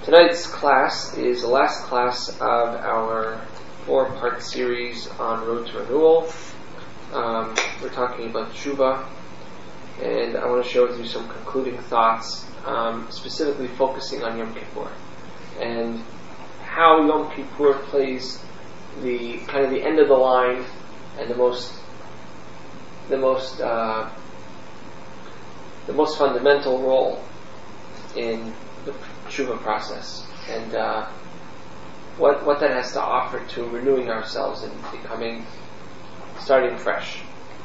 Tonight's class is the last class of our 4-part series on Road to Renewal. We're talking about Tshuva, and I want to share with you some concluding thoughts, specifically focusing on Yom Kippur and how Yom Kippur plays the kind of the end of the line and the most fundamental role in the Tshuva process, and what that has to offer to renewing ourselves and starting fresh.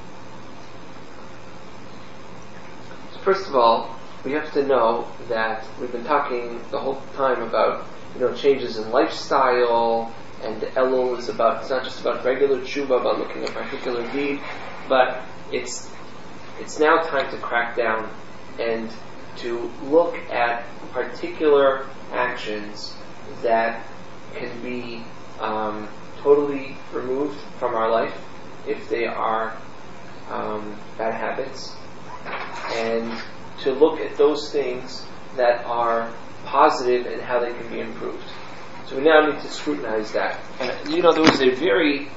So first of all, we have to know that we've been talking the whole time about changes in lifestyle, and Elul it's not just about regular Tshuva, about looking at a particular deed, but it's now time to crack down and to look at particular actions that can be totally removed from our life if they are bad habits, and to look at those things that are positive and how they can be improved. So we now need to scrutinize that. And there was a very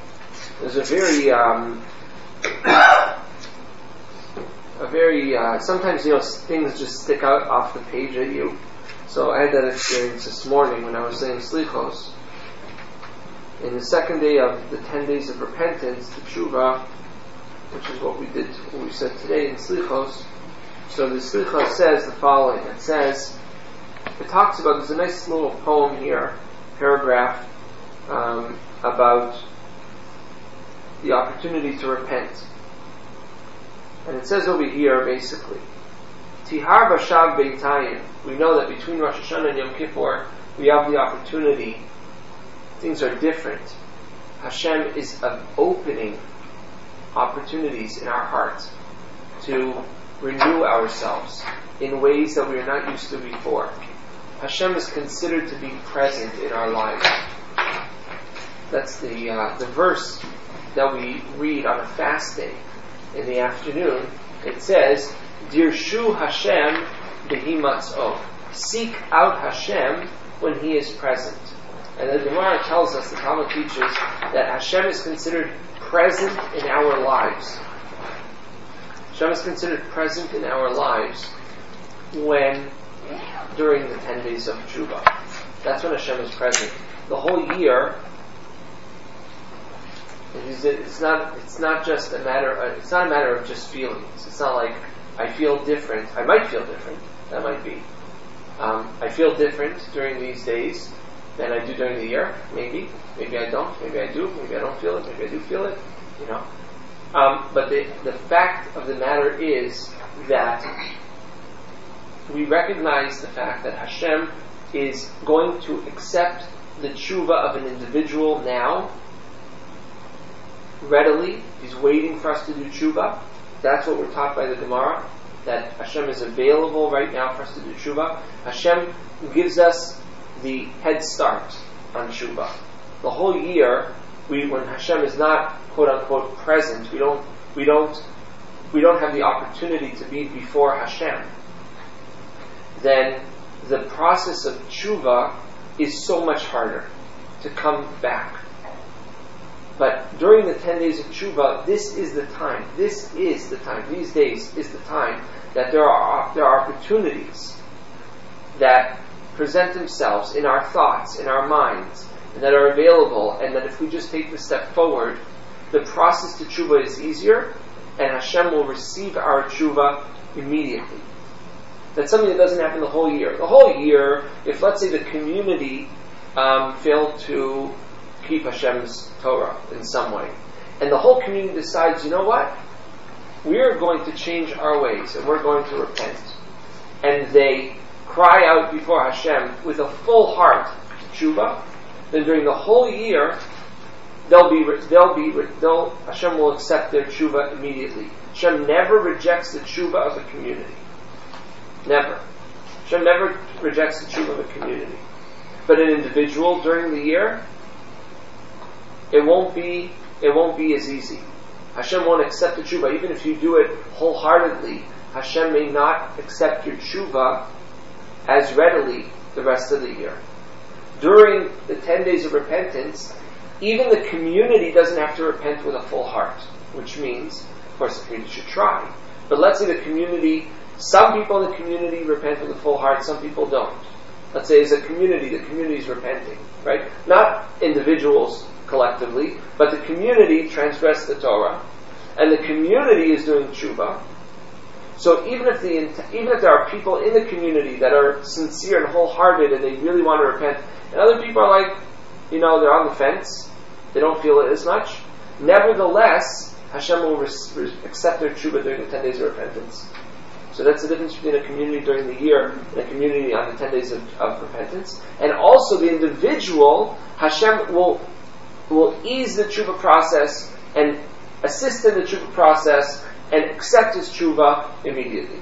sometimes things just stick out off the page at you. So I had that experience this morning when I was saying Slichos. In the second day of the 10 days of repentance, the Tshuva, which is what we said today in Slichos. So the Slichos says the following. It talks about, there's a nice little poem here, paragraph, about the opportunity to repent. And it says over here, basically, Tihar Bashav Beitayim. We know that between Rosh Hashanah and Yom Kippur, we have the opportunity. Things are different. Hashem is opening opportunities in our hearts to renew ourselves in ways that we are not used to before. Hashem is considered to be present in our lives. That's the verse that we read on a fast day. In the afternoon, it says, Dirshu Hashem behi matz'o. Seek out Hashem when He is present. And the Gemara tells us, the Talmud teaches, that Hashem is considered present in our lives. Hashem is considered present in our lives during the 10 days of Tshuva. That's when Hashem is present. The whole year, it's not a matter of just feelings. It's not like I feel different. I might feel different. That might be. I feel different during these days than I do during the year. Maybe I don't. Maybe I do. Maybe I don't feel it. Maybe I do feel it. But the fact of the matter is that we recognize the fact that Hashem is going to accept the tshuva of an individual now readily. He's waiting for us to do tshuva. That's what we're taught by the Gemara, that Hashem is available right now for us to do tshuva. Hashem gives us the head start on tshuva. The whole year, when Hashem is not quote unquote present, we don't have the opportunity to be before Hashem, then the process of tshuva is so much harder to come back. But during the 10 days of Tshuva, this is the time. These days is the time that there are opportunities that present themselves in our thoughts, in our minds, and that are available, and that if we just take the step forward, the process to Tshuva is easier, and Hashem will receive our Tshuva immediately. That's something that doesn't happen the whole year. The whole year, if let's say the community failed to keep Hashem's Torah in some way, and the whole community decides, you know what? We are going to change our ways, and we're going to repent. And they cry out before Hashem with a full heart to tshuva, then during the whole year, Hashem will accept their tshuva immediately. Hashem never rejects the tshuva of a community. Never. Hashem never rejects the tshuva of a community. But an individual during the year, it won't be as easy. Hashem won't accept the tshuva. Even if you do it wholeheartedly, Hashem may not accept your tshuva as readily the rest of the year. During the 10 days of repentance, even the community doesn't have to repent with a full heart, which means, of course, the community should try. But let's say the some people in the community repent with a full heart, some people don't. Let's say as a community, the community is repenting, right? Not individuals collectively, but the community transgressed the Torah, and the community is doing tshuva. So even if there are people in the community that are sincere and wholehearted and they really want to repent, and other people are like, they're on the fence, they don't feel it as much, nevertheless, Hashem will accept their tshuva during the 10 days of repentance. So that's the difference between a community during the year and a community on the 10 days of repentance. And also the individual, Hashem will ease the tshuva process and assist in the tshuva process and accept his tshuva immediately.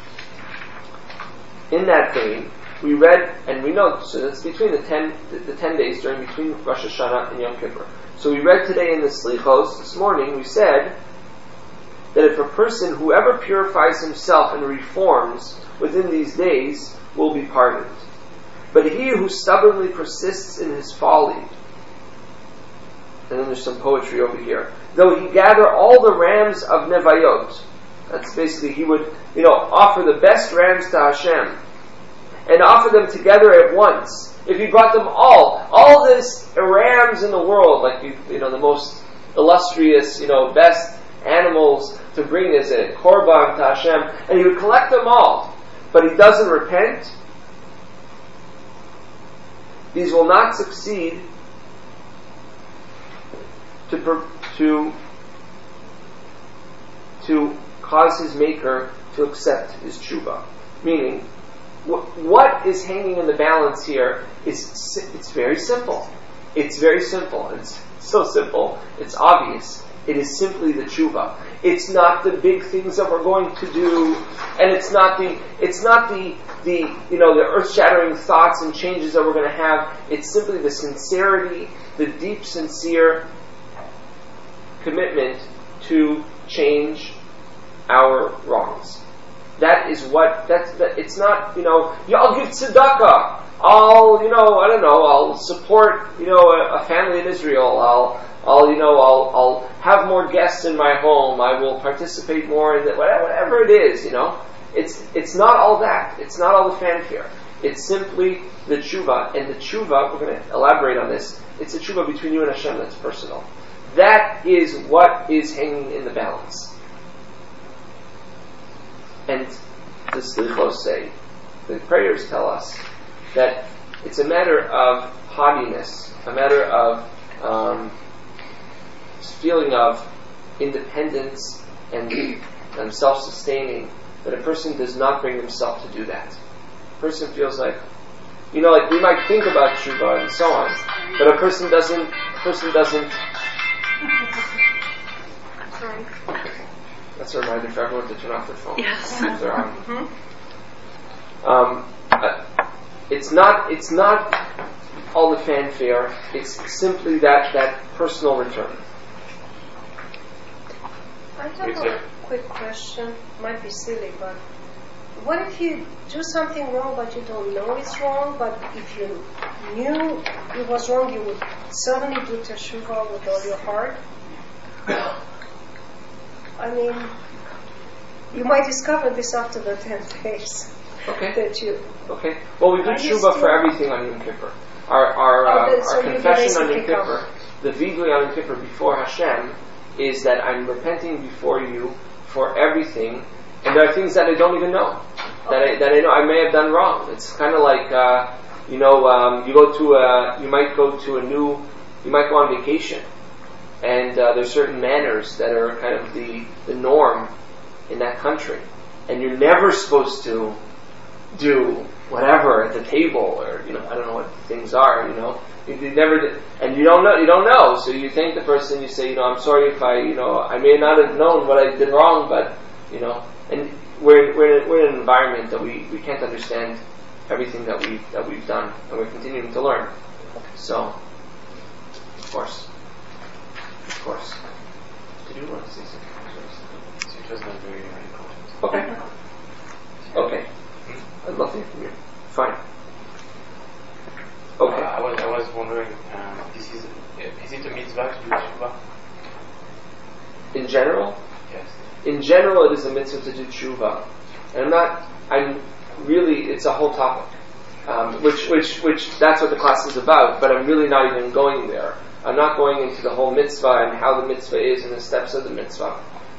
In that vein, we read, and we know, so that's between the 10 days between Rosh Hashanah and Yom Kippur. So we read today in the Slichos, this morning, we said that if a person, whoever purifies himself and reforms within these days, will be pardoned. But he who stubbornly persists in his folly, and then there's some poetry over here, though he gather all the rams of Nevayot, that's basically he would, offer the best rams to Hashem, and offer them together at once. If he brought them all this rams in the world, like the most illustrious, best animals to bring as a korban to Hashem, and he would collect them all, but he doesn't repent, these will not succeed to cause his maker to accept his tshuva. Meaning, what is hanging in the balance here it's very simple. It's very simple. It's so simple. It's obvious. It is simply the tshuva. It's not the big things that we're going to do, and it's not the earth-shattering thoughts and changes that we're going to have. It's simply the sincerity, the deep, sincere commitment to change our wrongs. That is what, it's not, I'll give tzedakah, I'll support, a family in Israel, I'll have more guests in my home, I will participate more in whatever it is, It's not all that. It's not all the fanfare. It's simply the tshuva, and the tshuva, we're going to elaborate on this, it's a tshuva between you and Hashem that's personal. That is what is hanging in the balance. And the slichos say, the prayers tell us that it's a matter of haughtiness, a matter of feeling of independence and self-sustaining, that a person does not bring himself to do that. A person feels like, like we might think about tshuva and so on, but a person doesn't. Sorry. That's a reminder for everyone to turn off their phone. Yes. If they're on. It's not all the fanfare. It's simply that personal return. I have a quick question. Might be silly, but what if you do something wrong but you don't know it's wrong, but if you knew it was wrong, you would suddenly do teshuvah with all your heart? I mean, you might discover this after the 10 days. Okay. Okay. Well, we do teshuvah for everything on Yom Kippur. Our confession on Yom Kippur, the vidui on Yom Kippur before Hashem, is that I'm repenting before you for everything, and there are things that I don't even know, that I know I may have done wrong. It's kind of like you might go on vacation, and there's certain manners that are kind of the norm in that country, and you're never supposed to do whatever at the table, or I don't know what things are, you never did, and you don't know, so you thank the person, you say, I'm sorry if I may not have known what I did wrong, but and we're in an environment that we can't understand everything that we've done, and we're continuing to learn. So, of course. Did you want to say something? So it was not very important. Okay. I'd love to hear from you. Fine. was wondering, is it a mitzvah to do tshuva? In general? Yes. In general, it is a mitzvah to do tshuva. And it's a whole topic. Which that's what the class is about, but I'm really not even going there. I'm not going into the whole mitzvah and how the mitzvah is and the steps of the mitzvah.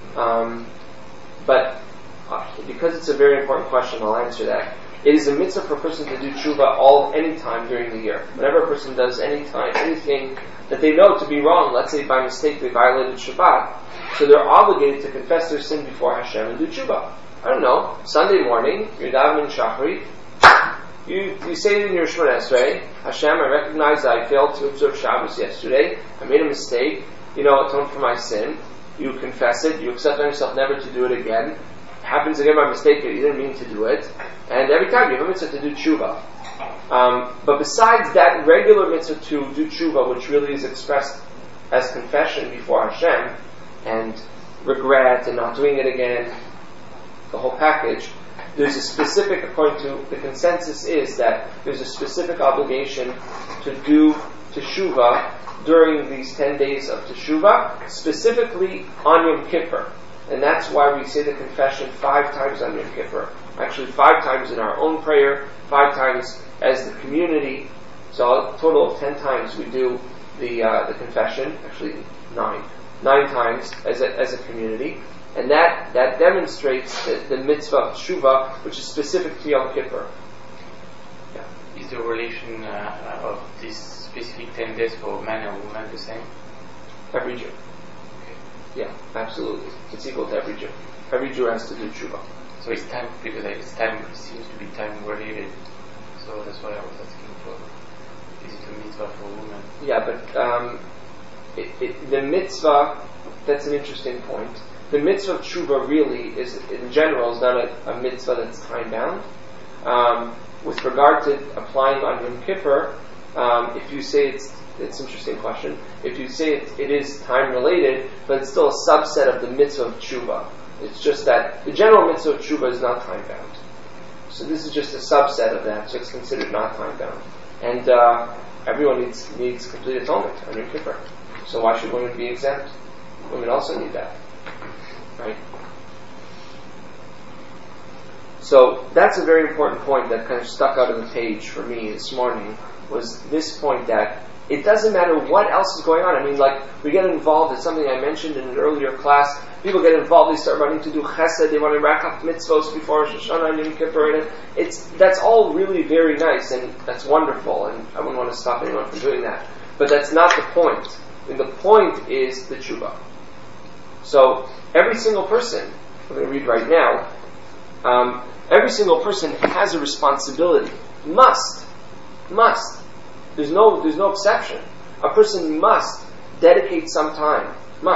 But because it's a very important question, I'll answer that. It is a mitzvah for a person to do tshuva any time during the year. Whenever a person does anything that they know to be wrong, let's say by mistake they violated Shabbat, so they're obligated to confess their sin before Hashem and do tshuva. I don't know, Sunday morning, you're davening Shachrit, you say it in your Shemona Esrei, Hashem, I recognize that I failed to observe Shabbos yesterday, I made a mistake, atone for my sin, you confess it, you accept on yourself never to do it again, it happens again by mistake, but you didn't mean to do it, and every time you have a mitzvah to do tshuva. But besides that regular mitzvah to do tshuva, which really is expressed as confession before Hashem, and regret and not doing it again, the whole package, there's a specific, according to the consensus, is that there's a specific obligation to do teshuvah during these 10 days of teshuvah, specifically on Yom Kippur. And that's why we say the confession 5 times on Yom Kippur. Actually 5 times in our own prayer, 5 times as the community. So a total of 10 times we do the confession, actually 9 times as a community. And that demonstrates the mitzvah of tshuva, which is specific to Yom Kippur. Yeah. Is the relation of this specific 10 days for man and woman the same? Every Jew. Okay. Yeah, absolutely. It's equal to every Jew. Every Jew has to do tshuva. So it's time, because it seems to be time related. So that's why I was asking for, is it a mitzvah for women? Yeah, but the mitzvah, that's an interesting point. The mitzvah of tshuva really is, in general, is not a mitzvah that's time bound. With regard to applying on Yom Kippur, if you say it's an interesting question. If you say it is time related, but it's still a subset of the mitzvah of tshuva. It's just that the general mitzvah of tshuva is not time bound. So this is just a subset of that, so it's considered not time bound. And everyone needs complete atonement on Yom Kippur. So why should women be exempt? Women also need that. Right? So that's a very important point that kind of stuck out on the page for me this morning, was this point that it doesn't matter what else is going on. I mean, like, we get involved, it's something I mentioned in an earlier class, people get involved, they start running to do chesed, they want to rack up mitzvos before Rosh Hashanah and Yom Kippur, and that's all really very nice, and that's wonderful, and I wouldn't want to stop anyone from doing that. But that's not the point. And the point is the tshuva. So, every single person, I'm going to read right now, every single person has a responsibility. Must. There's no exception. A person must dedicate some time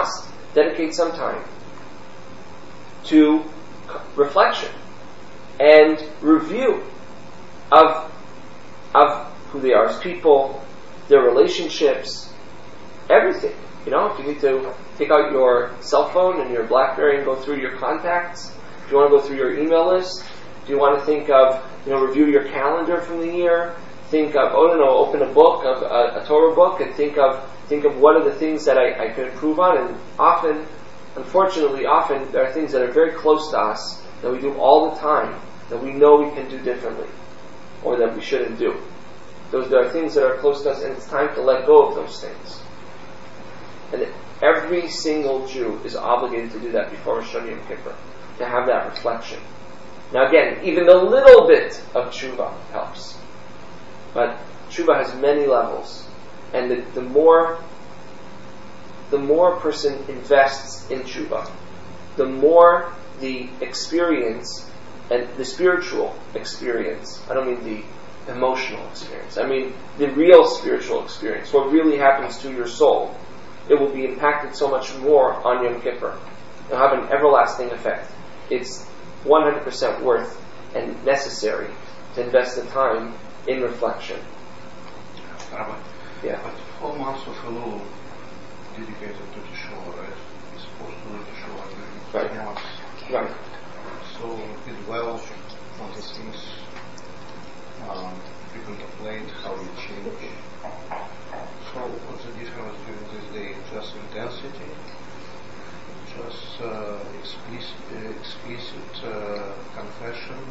to reflection and review of who they are as people, their relationships, everything. If you need to take out your cell phone and your BlackBerry and go through your contacts, if you want to go through your email list, if you want to think of, review your calendar from the year, think of, open a book, a Torah book, and think of what are the things that I can improve on. And often, unfortunately, there are things that are very close to us that we do all the time that we know we can do differently, or that we shouldn't do. There are things that are close to us, and it's time to let go of those things. And every single Jew is obligated to do that before Rosh Hashanah Yom Kippur, to have that reflection. Now again, even a little bit of tshuva helps. But tshuva has many levels. And the more a person invests in tshuva, the more the experience, and the spiritual experience, I don't mean the emotional experience, I mean the real spiritual experience, what really happens to your soul, it will be impacted so much more on Yom Kippur. It will have an everlasting effect. It's 100% worth and necessary to invest the time in reflection. Rabbi, yeah. But 4 months of Elul dedicated to the Shua, right? It's supposed to do the Shua during 4 months. Right. So it dwells on the things we contemplate, how we change intensity, just explicit confession.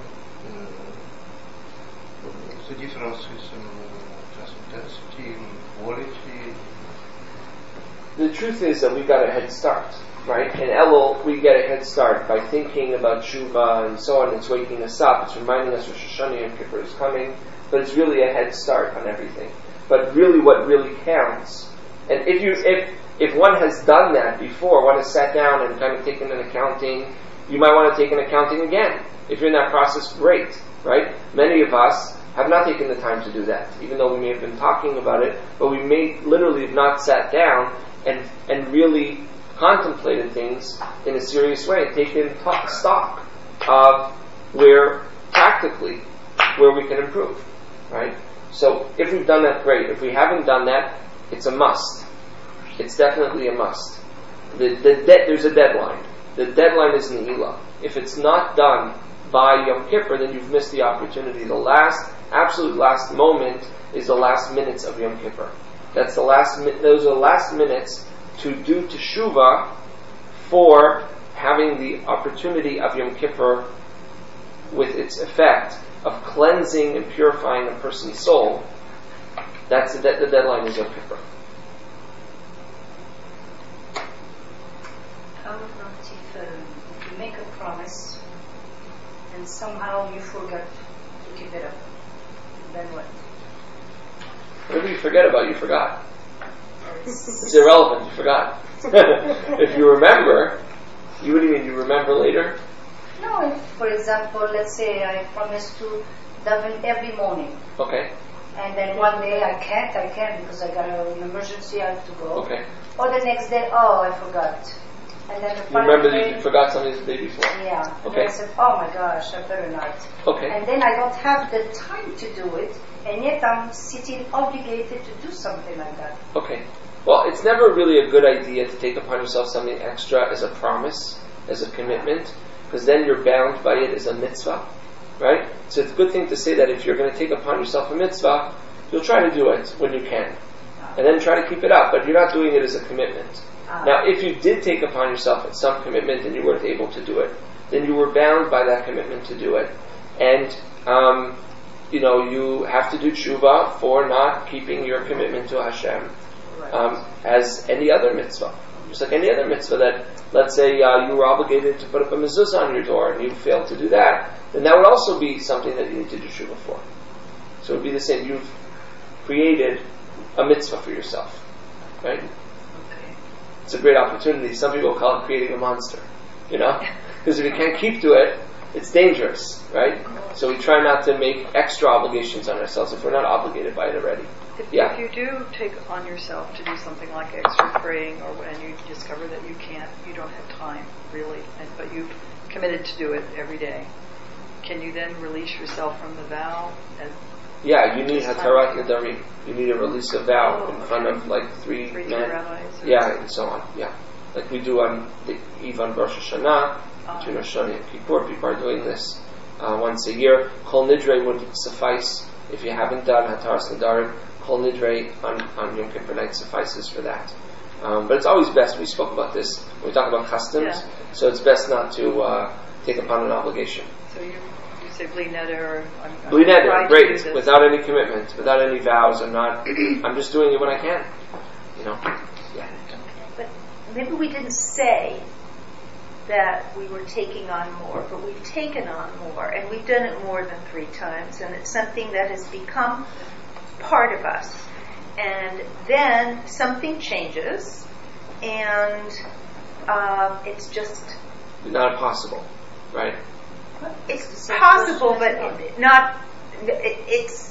The difference is in just intensity, in quality. The truth is that we got a head start, right? In Elul, we get a head start by thinking about Tshuva and so on. It's waking us up. It's reminding us Rosh Hashanah Yom Kippur is coming. But it's really a head start on everything. But really, what really counts, and if one has done that before, one has sat down and kind of taken an accounting, you might want to take an accounting again. If you're in that process, great, right? Many of us have not taken the time to do that, even though we may have been talking about it, but we may literally have not sat down and really contemplated things in a serious way, taken stock of where we can improve, right? So if we've done that, great. If we haven't done that, it's a must. It's definitely a must. There's a deadline. The deadline is Ne'ilah. If it's not done by Yom Kippur, then you've missed the opportunity. The absolute last moment is the last minutes of Yom Kippur. Those are the last minutes to do teshuvah for having the opportunity of Yom Kippur with its effect of cleansing and purifying a person's soul. That's the deadline is Yom Kippur. How about if you make a promise and somehow you forget to keep it up? Then what? Whatever you forget about, you forgot. It's irrelevant, you forgot. If you remember, what do you mean, you remember later? No, if, for example, let's say I promise to daven every morning. Okay. And then one day I can't because I got an emergency, I have to go. Okay. Or the next day, I forgot. And then the you remember that you forgot something the day before? Yeah. Okay. And I said, oh my gosh, I better not. Okay. And then I don't have the time to do it, and yet I'm sitting obligated to do something like that. Okay. Well, it's never really a good idea to take upon yourself something extra as a promise, as a commitment, because then you're bound by it as a mitzvah, right? So it's a good thing to say that if you're going to take upon yourself a mitzvah, you'll try to do it when you can. And then try to keep it up, but you're not doing it as a commitment. Now, if you did take upon yourself some commitment and you weren't able to do it, then you were bound by that commitment to do it. And, you have to do tshuva for not keeping your commitment to Hashem, as any other mitzvah. Just like any other mitzvah that, let's say, you were obligated to put up a mezuzah on your door and you failed to do that, then that would also be something that you need to do tshuva for. So it would be the same. You've created a mitzvah for yourself, right? It's a great opportunity. Some people call it creating a monster, because if you can't keep to it, it's dangerous, right? So we try not to make extra obligations on ourselves if we're not obligated by it already. If you do take on yourself to do something like extra praying, or when you discover that you don't have time really, but you've committed to do it every day, can you then release yourself from the vow? Yeah, you need Hatarat Nedarim. You need to release a vow in front of three men. Rabbis. Yeah, and so on. Yeah, like we do on the Eve on Rosh Hashanah, between Rosh Hashanah and Kippur. People are doing this once a year. Kol Nidre would suffice if you haven't done Hataras Nedarim. Kol Nidre on Yom Kippur night suffices for that. But it's always best. We spoke about this when we talk about customs. Yeah. So it's best not to take upon an obligation. So you say Bli Neder. Bli Neder, great, without any commitment, without any vows. I'm just doing it when I can. Yeah. But maybe we didn't say that we were taking on more, but we've taken on more, and we've done it more than 3 times, and it's something that has become part of us. And then something changes, and it's just not possible, right? It's possible, but not. It's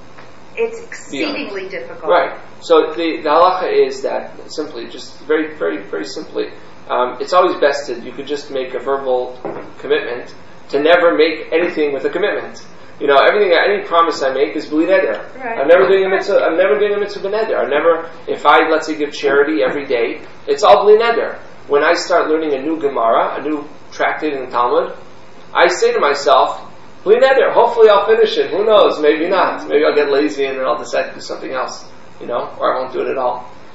exceedingly difficult. Right. So the halacha is that simply, just very, very, very simply, it's always best you could just make a verbal commitment to never make anything with a commitment. Any promise I make is bli neder. Right. I'm never doing a mitzvah b'neder. If I, let's say, give charity every day, it's all bli neder. When I start learning a new Gemara, a new tractate in the Talmud, I say to myself, bli neder, hopefully I'll finish it. Who knows? Maybe not. Maybe I'll get lazy and then I'll decide to do something else, or I won't do it at all.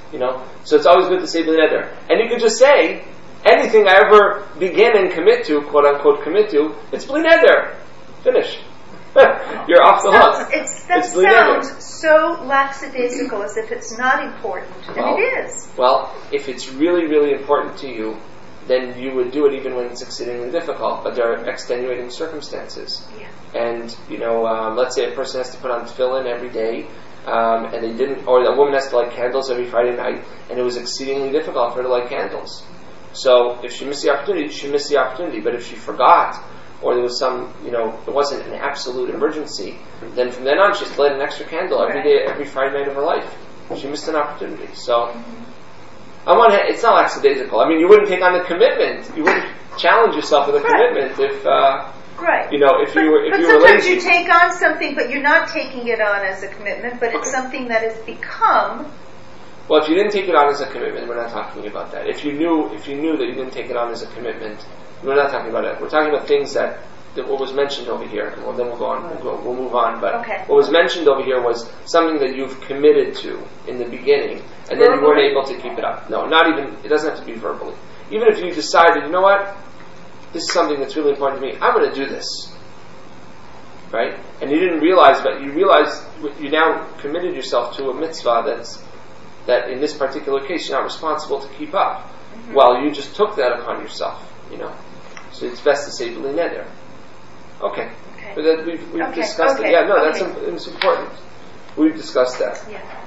So it's always good to say Bli Neder. And you could just say, anything I ever begin and commit to, quote unquote commit to, it's Bli Neder. Finish. You're off the hook. That sounds so lackadaisical, as if it's not important, and it is. Well, if it's really, really important to you, then you would do it even when it's exceedingly difficult, but there are extenuating circumstances. Yeah. And, let's say a person has to put on tefillin every day, and they didn't, or a woman has to light candles every Friday night, and it was exceedingly difficult for her to light candles. So if she missed the opportunity, she missed the opportunity. But if she forgot, or there was some, it wasn't an absolute emergency, then from then on she has to light an extra candle every day, every Friday night of her life. She missed an opportunity. So, on one hand, it's not lackadaisical. I mean, you wouldn't take on the commitment. You wouldn't challenge yourself with a commitment if, right. if you were lazy. But sometimes you take on something, but you're not taking it on as a commitment, but it's something that has become. Well, if you didn't take it on as a commitment, we're not talking about that. If you knew that you didn't take it on as a commitment, we're not talking about it. We're talking about things that what was mentioned over here. And then we'll go on. We'll move on. But what was mentioned over here was something that you've committed to in the beginning, and then you weren't able to keep it up. No, not even. It doesn't have to be verbally. Even if you decided, you know what, this is something that's really important to me. I'm going to do this. Right? And you didn't realize, but you realized you now committed yourself to a mitzvah that in this particular case you're not responsible to keep up. Mm-hmm. Well, you just took that upon yourself. So it's best to say Bli Neder. Okay. But that we've discussed it. Yeah, no, that's important. We've discussed that. Yeah.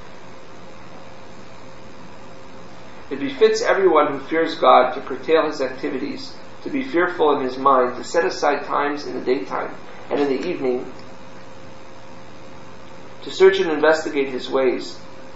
It befits everyone who fears God to curtail his activities, to be fearful in his mind, to set aside times in the daytime and in the evening, to search and investigate his ways,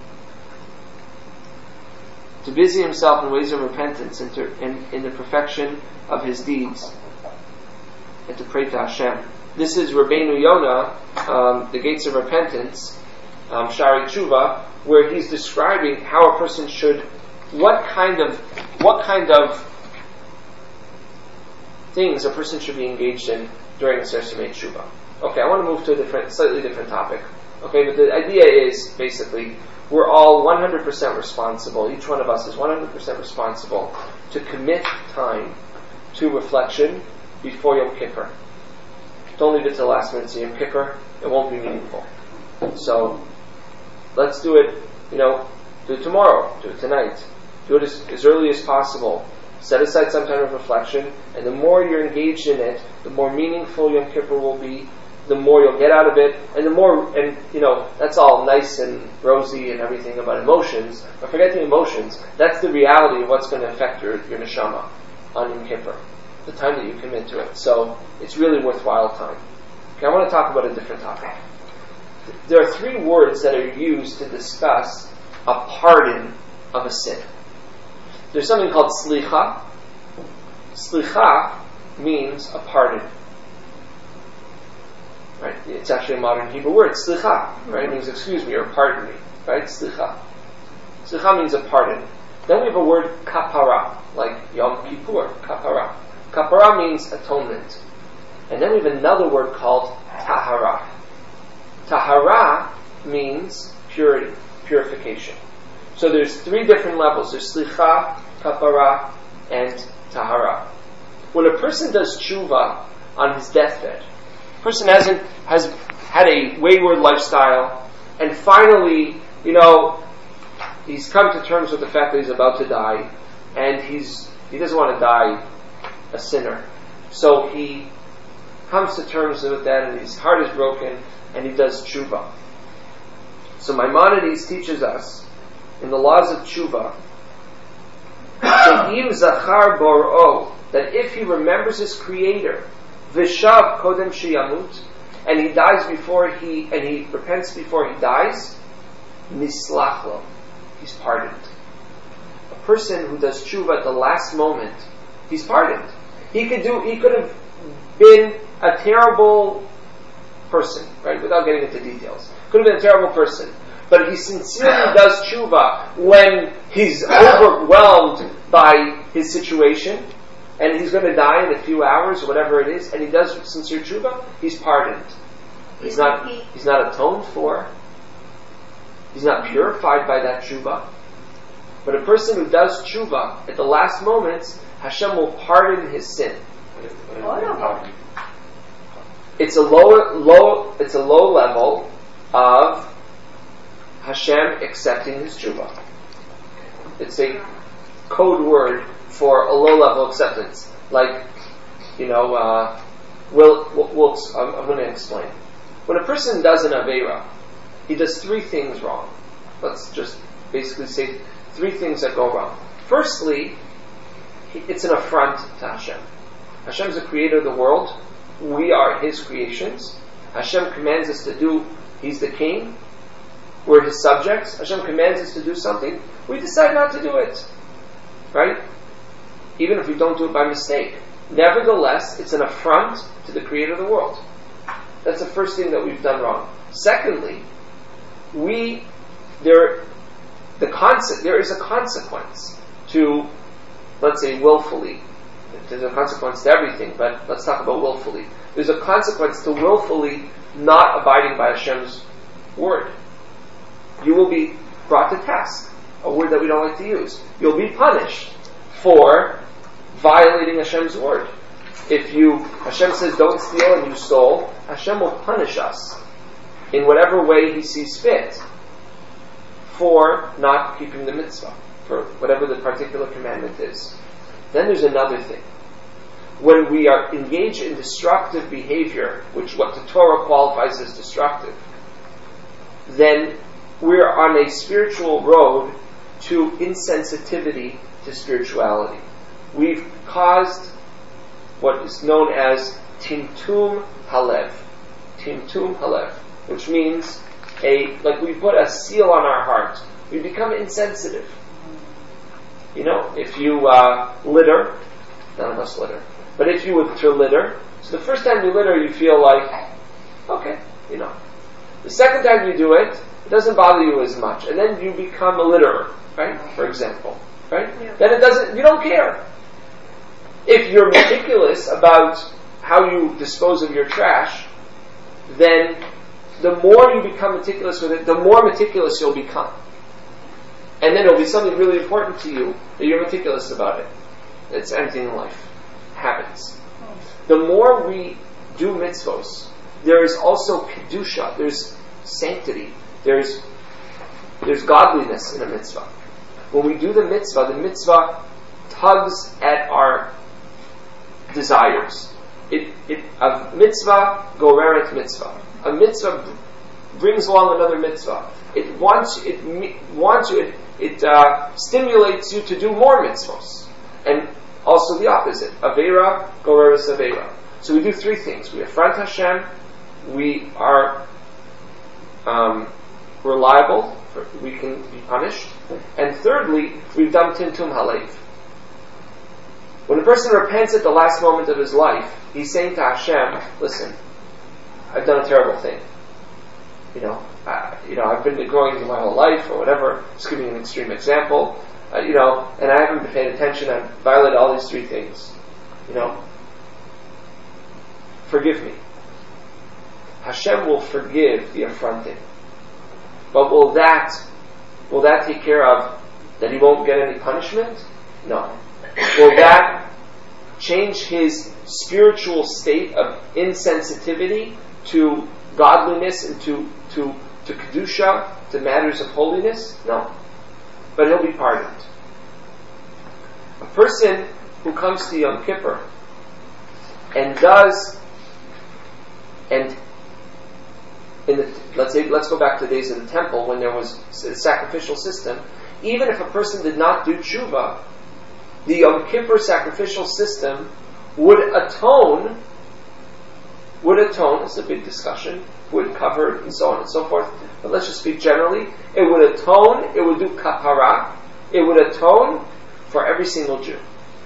to busy himself in ways of repentance and in the perfection of his deeds, and to pray to Hashem. This is Rabbeinu Yonah, the gates of repentance, Shari Tshuva, where he's describing how a person should, what kind of things a person should be engaged in during a Sersumei Tshuva. Okay, I want to move to a slightly different topic. Okay, but the idea is basically we're all 100% responsible. Each one of us is 100% responsible to commit time to reflection before Yom Kippur. Don't leave it to the last minute to Yom Kippur. It won't be meaningful. So let's do it. Do it tomorrow. Do it tonight. Do it as early as possible. Set aside some time of reflection, and the more you're engaged in it, the more meaningful Yom Kippur will be. The more you'll get out of it, and that's all nice and rosy and everything about emotions, but forget the emotions. That's the reality of what's going to affect your neshama on Yom Kippur, the time that you commit to it. So it's really worthwhile time. Okay, I want to talk about a different topic. There are 3 words that are used to discuss a pardon of a sin. There's something called slicha. Slicha means a pardon. Right? It's actually a modern Hebrew word, slicha, right? It means excuse me or pardon me, right? Slicha. Slicha means a pardon. Then we have a word kapara, like Yom Kippur, kapara. Kapara means atonement. And then we have another word called tahara. Tahara means purity, purification. So there's 3 different levels. There's slicha, kapara, and tahara. When a person does tshuva on his deathbed, person has had a wayward lifestyle, and finally, he's come to terms with the fact that he's about to die, and he doesn't want to die a sinner. So he comes to terms with that, and his heart is broken, and he does tshuva. So Maimonides teaches us in the laws of tshuva She'im zachar bor'o, that if he remembers his creator, Vishav kodem sheyamut, and he repents before he dies, Nislachlo, he's pardoned. A person who does tshuva at the last moment, he's pardoned. He could have been a terrible person, right? Without getting into details. Could have been a terrible person. But he sincerely does tshuva when he's overwhelmed by his situation, and he's going to die in a few hours or whatever it is, and he does sincere tshuva, he's pardoned. He's not atoned for. He's not purified by that tshuva. But a person who does tshuva at the last moments, Hashem will pardon his sin. It's a low level of Hashem accepting his tshuva. It's a code word for a low level acceptance. Like, I'm going to explain. When a person does an Aveira, he does three things wrong. Let's just basically say three things that go wrong. Firstly, it's an affront to Hashem. Hashem is the creator of the world. We are his creations. Hashem commands us to do, he's the king. We're his subjects. Hashem commands us to do something. We decide not to do it. Right? Even if we don't do it by mistake. Nevertheless, it's an affront to the creator of the world. That's the first thing that we've done wrong. Secondly, there is a consequence to, let's say, willfully. There's a consequence to everything, but let's talk about willfully. There's a consequence to willfully not abiding by Hashem's word. You will be brought to task, a word that we don't like to use. You'll be punished for violating Hashem's word. If Hashem says don't steal and you stole, Hashem will punish us in whatever way he sees fit for not keeping the mitzvah, for whatever the particular commandment is. Then there's another thing. When we are engaged in destructive behavior, which what the Torah qualifies as destructive, then we're on a spiritual road to insensitivity to spirituality. We've caused what is known as Timtum Halev. Timtum Halev, which means like we put a seal on our heart. We become insensitive. If you litter, none of us litter, but if you were to litter, so the first time you litter you feel like, okay, The second time you do it, it doesn't bother you as much, and then you become a litterer, right? For example, right? Yeah. Then you don't care. If you're meticulous about how you dispose of your trash, then the more you become meticulous with it, the more meticulous you'll become. And then it'll be something really important to you that you're meticulous about it. It's anything in life. Habits. The more we do mitzvos, there is also kedusha, there's sanctity, there's godliness in a mitzvah. When we do the mitzvah tugs at our desires. A mitzvah goreret mitzvah. A mitzvah brings along another mitzvah. It stimulates you to do more mitzvahs. And also the opposite. Aveira goreres aveira. So we do three things. We affront Hashem, we are reliable, we can be punished, and thirdly, we've done Timtum Halev. When a person repents at the last moment of his life, he's saying to Hashem, listen, I've done a terrible thing. I've been growing my whole life, or whatever, just giving an extreme example, and I haven't been paying attention, I've violated all these three things. Forgive me. Hashem will forgive the affronting. But will that take care of that he won't get any punishment? No. Will that change his spiritual state of insensitivity to godliness and to kedusha, to matters of holiness? No. But he'll be pardoned. A person who comes to Yom Kippur let's go back to the days of the temple when there was a sacrificial system. Even if a person did not do tshuva, the Yom Kippur sacrificial system would atone, it's a big discussion, would cover and so on and so forth, but let's just speak generally. It would atone, it would do kapara, it would atone for every single Jew.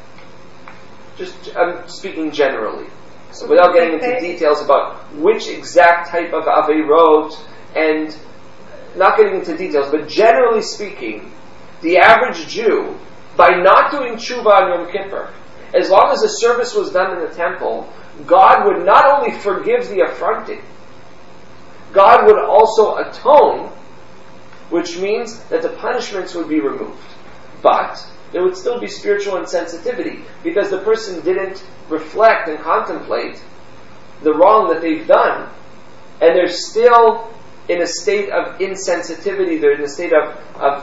I'm speaking generally. So without getting into details about which exact type of Aveirot, and not getting into details, but generally speaking, the average Jew, by not doing tshuva on Yom Kippur, as long as the service was done in the temple, God would not only forgive the affronting, God would also atone, which means that the punishments would be removed. But there would still be spiritual insensitivity because the person didn't reflect and contemplate the wrong that they've done, and they're still in a state of insensitivity. They're in a state of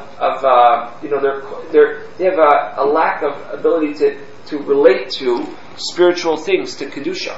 they have a lack of ability to relate to spiritual things, to kedusha.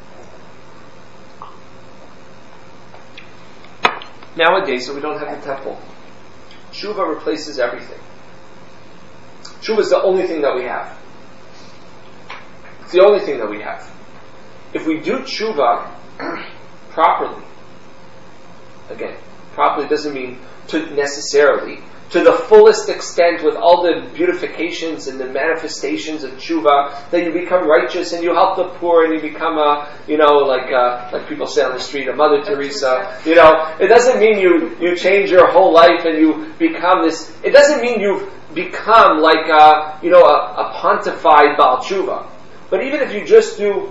Nowadays, so we don't have the temple. Tshuva replaces everything. Tshuva is the only thing that we have. It's the only thing that we have. If we do tshuva properly, again, properly doesn't mean necessarily to the fullest extent with all the beautifications and the manifestations of tshuva, that you become righteous and you help the poor and you become like people say on the street, a Mother Teresa. It doesn't mean you change your whole life and you become this. It doesn't mean you've become like a pontified Baal Tshuva. But even if you just do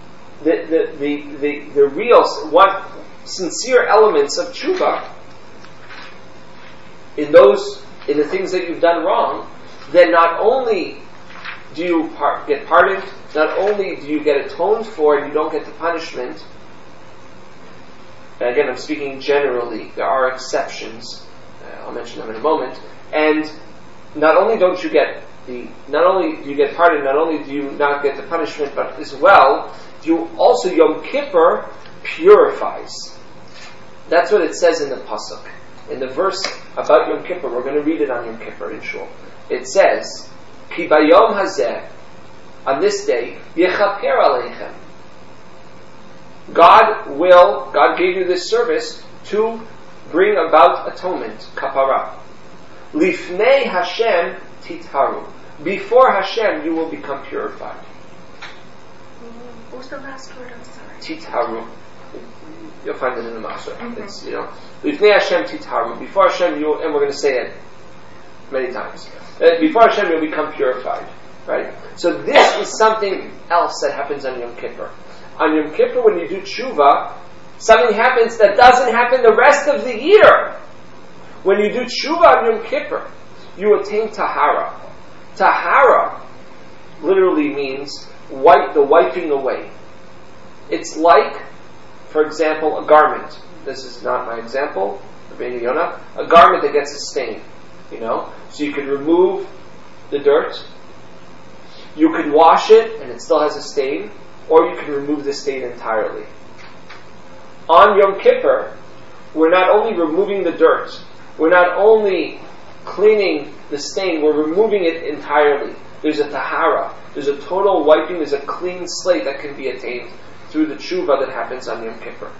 the real sincere elements of tshuva in the things that you've done wrong, then not only do you get pardoned, not only do you get atoned for and you don't get the punishment. And again, I'm speaking generally. There are exceptions. I'll mention them in a moment. And not only do you get pardoned, not only do you not get the punishment, but as well, Yom Kippur purifies. That's what it says in the pasuk. In the verse about Yom Kippur, we're going to read it on Yom Kippur in Shul. It says, Ki bayom hazeh, on this day, yechaper aleichem. God gave you this service to bring about atonement, kapara. Lifnei Hashem titharu. Before Hashem, you will become purified. What was the last word? I'm sorry. Titharu. You'll find it in the Masra. It's, Lifnei Hashem titharu. Before Hashem, and we're going to say it many times. Before Hashem, you'll become purified. Right? So this is something else that happens on Yom Kippur. On Yom Kippur, when you do tshuva, something happens that doesn't happen the rest of the year. When you do tshuva on Yom Kippur, you attain tahara. Tahara literally means the wiping away. It's like, for example, a garment. This is not my example, Rabbeinu Yonah. A garment that gets a stain. So you could remove the dirt, you could wash it and it still has a stain, or you can remove the stain entirely. On Yom Kippur, we're not only removing the dirt, we're not only cleaning the stain, we're removing it entirely. There's a tahara, there's a total wiping, there's a clean slate that can be attained through the tshuva that happens on Yom Kippur.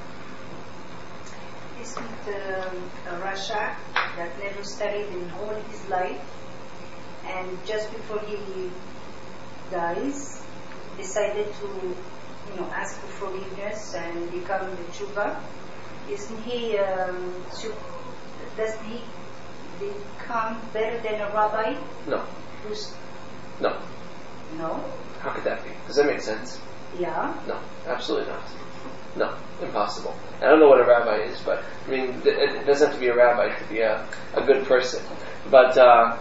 Isn't a Rasha that never studied in all his life, and just before he dies, decided to ask for forgiveness and become the tshuva? Isn't he, does he become better than a rabbi? No. No. No? How could that be? Does that make sense? Yeah. No, absolutely not. No, impossible. I don't know what a rabbi is, but it doesn't have to be a rabbi to be a good person. But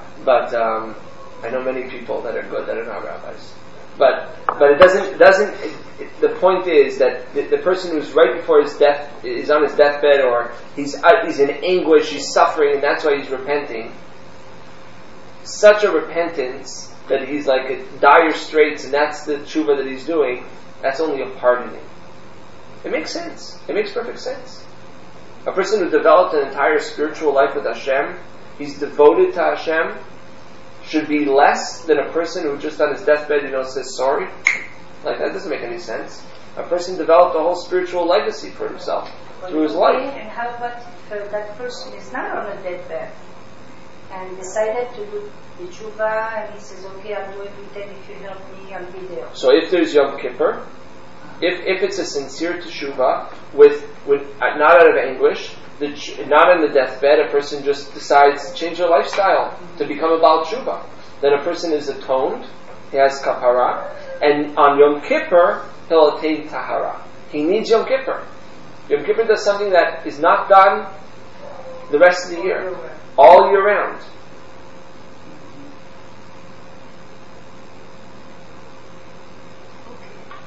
I know many people that are good that are not rabbis. But it doesn't. The point is that the person who's right before his death is on his deathbed, or he's in anguish, he's suffering, and that's why he's repenting. Such a repentance that he's like at dire straits, and that's the tshuva that he's doing. That's only a pardoning. It makes sense. It makes perfect sense. A person who developed an entire spiritual life with Hashem, he's devoted to Hashem, should be less than a person who just on his deathbed, says sorry. Like, that doesn't make any sense. A person developed a whole spiritual legacy for himself through his life. And how about if that person is not on a deathbed and decided to do the tshuva, and he says, okay, I'll do everything, if you help me, I'll be there. So if there's Yom Kippur, if it's a sincere teshuva with not out of anguish, not on the deathbed, a person just decides to change their lifestyle to become a Baal Tshuva, then a person is atoned, he has kapara, and on Yom Kippur he'll attain tahara. He needs Yom Kippur. Yom Kippur does something that is not done the rest of the year, all year round.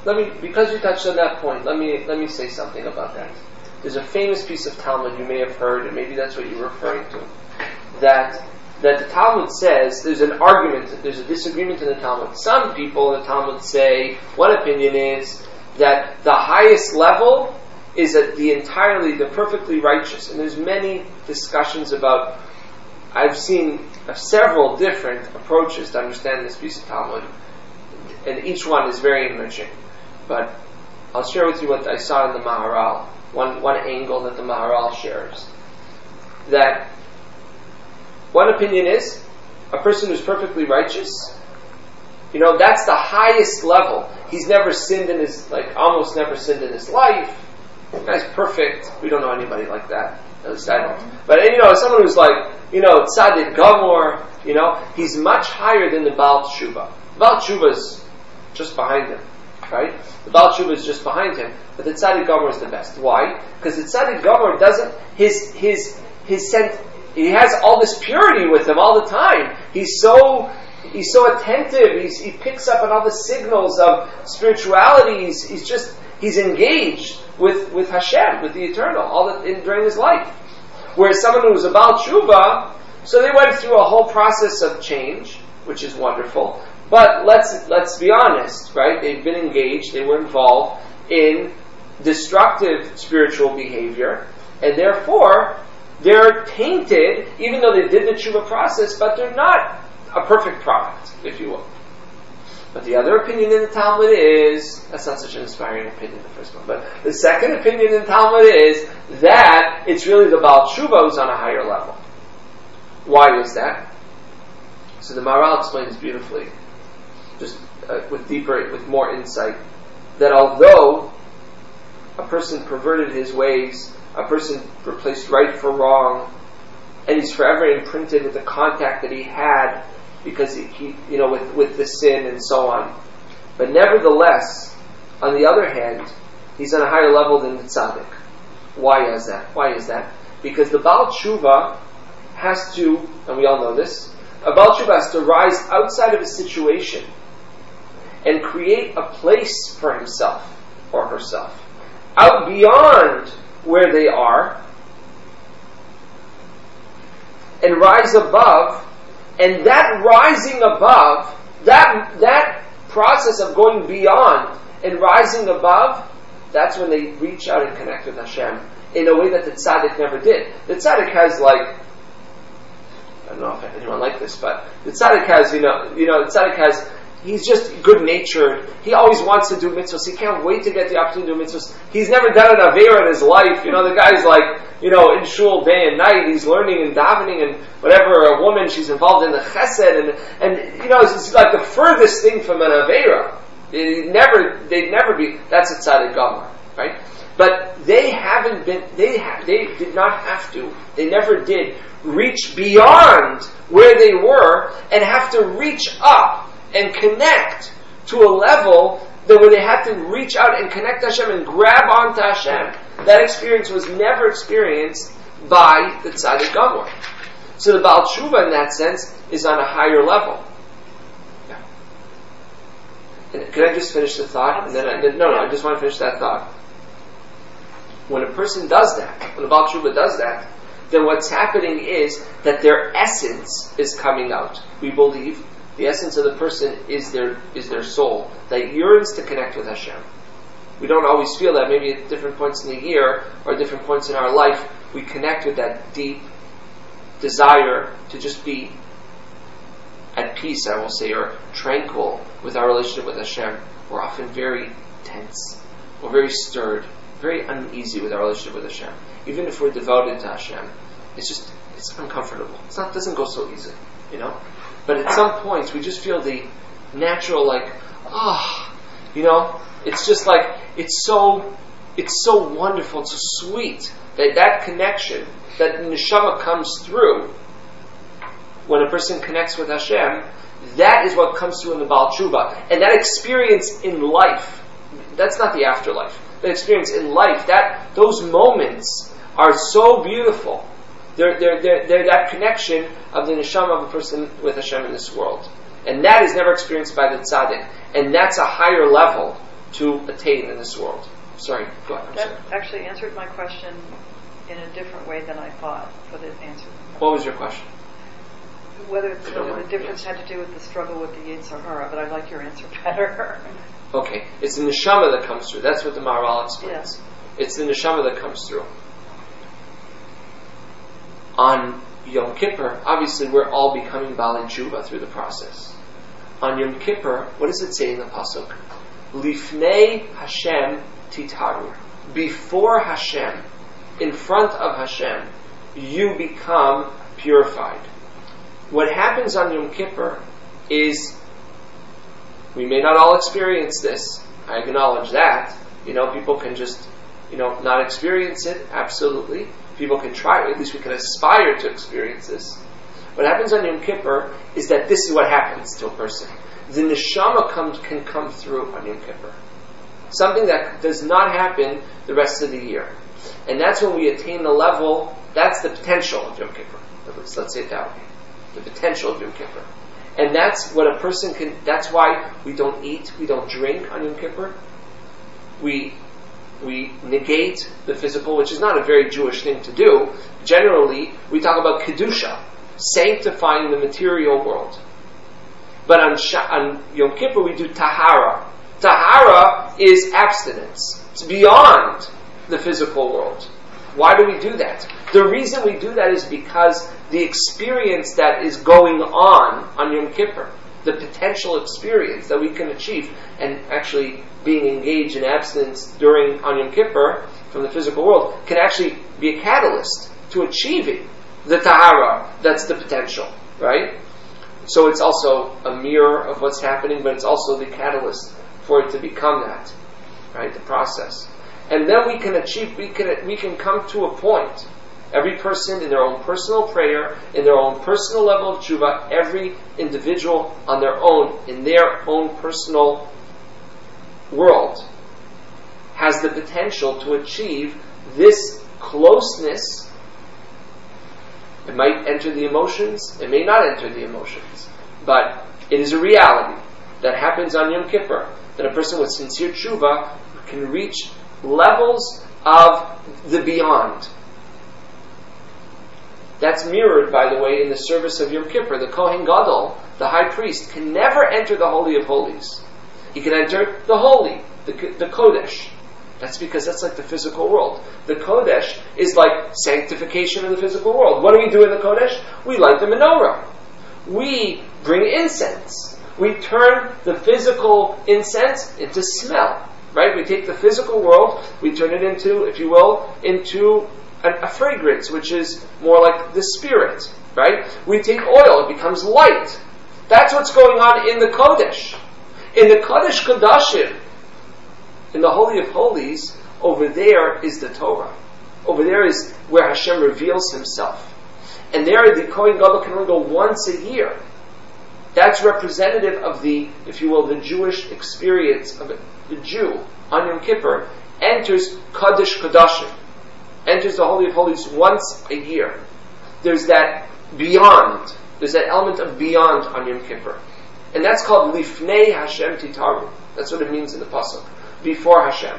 because you touched on that point, let me say something about that. There's a famous piece of Talmud you may have heard, and maybe that's what you're referring to, that the Talmud says there's an argument, there's a disagreement in the Talmud. Some people in the Talmud say, one opinion is that the highest level is that the perfectly righteous. And there's many discussions about, I've seen several different approaches to understand this piece of Talmud, and each one is very enriching. But I'll share with you what I saw in the Maharal, one angle that the Maharal shares. That one opinion is, a person who's perfectly righteous, that's the highest level. He's never sinned almost never sinned in his life. The guy's perfect. We don't know anybody like that. At least I don't. But, someone who's Tzaddik Gamor, he's much higher than the Baal Tshuva. Baal Tshuva's just behind him, right? The Baal Tshuva is just behind him, but the Tzaddik Gamor is the best. Why? Because the Tzaddik Gamor doesn't, he has all this purity with him all the time. He's so attentive. He picks up on all the signals of spirituality. He's engaged with Hashem, with the Eternal, during his life. Whereas someone who was a Baal Tshuva, so they went through a whole process of change, which is wonderful. But let's be honest, right? They've been engaged. They were involved in destructive spiritual behavior, and therefore they're tainted, even though they did the tshuva process, but they're not a perfect product, if you will. But the other opinion in the Talmud is, that's not such an inspiring opinion, the first one, but the second opinion in the Talmud is that it's really the Baal Tshuva who's on a higher level. Why is that? So the Maharal explains beautifully, just with more insight, that although a person perverted his ways, a person replaced right for wrong, and he's forever imprinted with the contact that he had because he with the sin and so on. But nevertheless, on the other hand, he's on a higher level than the tzaddik. Why is that? Because the Baal Tshuva has to, and we all know this, a Baal Tshuva has to rise outside of a situation and create a place for himself or herself, out beyond where they are, and rise above. And that rising above, that process of going beyond and rising above, that's when they reach out and connect with Hashem in a way that the tzaddik never did. The tzaddik has I don't know if anyone like this, but the tzaddik has, the tzaddik has, he's just good-natured. He always wants to do mitzvahs. He can't wait to get the opportunity to do mitzvahs. He's never done an avera in his life. The guy's in shul day and night. He's learning and davening and whatever. A woman, she's involved in the chesed and it's like the furthest thing from an avera. They'd never be. That's a tzaddik gamor, right? But they haven't been. They did not have to. They never did reach beyond where they were and have to reach up and connect to a level that where they had to reach out and connect to Hashem and grab onto Hashem. That experience was never experienced by the tzaddik gamor. So the Baal Tshuva, in that sense, is on a higher level. Yeah. And can I just finish the thought? I just want to finish that thought. When a person does that, when a Baal Tshuva does that, then what's happening is that their essence is coming out. We believe the essence of the person is their soul that yearns to connect with Hashem. We don't always feel that. Maybe at different points in the year or different points in our life, we connect with that deep desire to just be at peace, I will say, or tranquil with our relationship with Hashem. We're often very tense, or very stirred, very uneasy with our relationship with Hashem. Even if we're devoted to Hashem, it's uncomfortable. It doesn't go so easy, But at some points, we just feel the natural, it's just it's so wonderful, it's so sweet that connection, that neshama comes through when a person connects with Hashem. That is what comes through in the Baal Tshuva, and that experience in life. That's not the afterlife. That experience in life, those moments are so beautiful. They're that connection of the neshama of a person with Hashem in this world. And that is never experienced by the tzaddik. And that's a higher level to attain in this world. Sorry, go ahead. That actually answered my question in a different way than I thought, but it answered. What was your question? Whether the difference had to do with the struggle with the Yetzer Hara, but I like your answer better. Okay, it's the neshama that comes through. That's what the Maharal explains. Yeah. It's the neshama that comes through. On Yom Kippur, obviously we're all becoming Baalei Tshuva through the process. On Yom Kippur, what does it say in the Pasuk? Lifnei Hashem titaru. Before Hashem, in front of Hashem, you become purified. What happens on Yom Kippur is, we may not all experience this. I acknowledge that. People can just, not experience it. Absolutely. People can try. At least we can aspire to experience this. What happens on Yom Kippur is that this is what happens to a person. The neshama can come through on Yom Kippur. Something that does not happen the rest of the year. And that's when we attain the level, that's the potential of Yom Kippur. Let's say it that way. The potential of Yom Kippur. And that's what a person can, that's why we don't eat, we don't drink on Yom Kippur. We negate the physical, which is not a very Jewish thing to do. Generally, we talk about Kedusha, sanctifying the material world. But on Yom Kippur, we do Tahara. Tahara is abstinence. It's beyond the physical world. Why do we do that? The reason we do that is because the experience that is going on Yom Kippur, the potential experience that we can achieve, and actually being engaged in abstinence on Yom Kippur from the physical world, can actually be a catalyst to achieving the Tahara. That's the potential, right? So it's also a mirror of what's happening, but it's also the catalyst for it to become that, right? The process. And then we can achieve, we can come to a point, every person in their own personal prayer, in their own personal level of tshuva, every individual on their own, in their own personal world, has the potential to achieve this closeness. It might enter the emotions, it may not enter the emotions, but it is a reality that happens on Yom Kippur, that a person with sincere tshuva can reach levels of the beyond. That's mirrored, by the way, in the service of Yom Kippur. The Kohen Gadol, the high priest, can never enter the Holy of Holies. He can enter the Holy, the Kodesh. That's because that's like the physical world. The Kodesh is like sanctification of the physical world. What do we do in the Kodesh? We light the menorah. We bring incense. We turn the physical incense into smell. Right? We take the physical world, we turn it into, if you will, into a fragrance, which is more like the spirit. Right? We take oil, it becomes light. That's what's going on in the Kodesh. In the Kodesh Kodashim, in the Holy of Holies, over there is the Torah. Over there is where Hashem reveals Himself. And there the Kohen Gadol can only go once a year. That's representative of the, if you will, the Jewish experience of it. The Jew on Yom Kippur enters Kodesh Kodashim, enters the Holy of Holies once a year. There's that beyond, there's that element of beyond on Yom Kippur. And that's called Lifnei Hashem Titaru. That's what it means in the Pasuk. Before Hashem.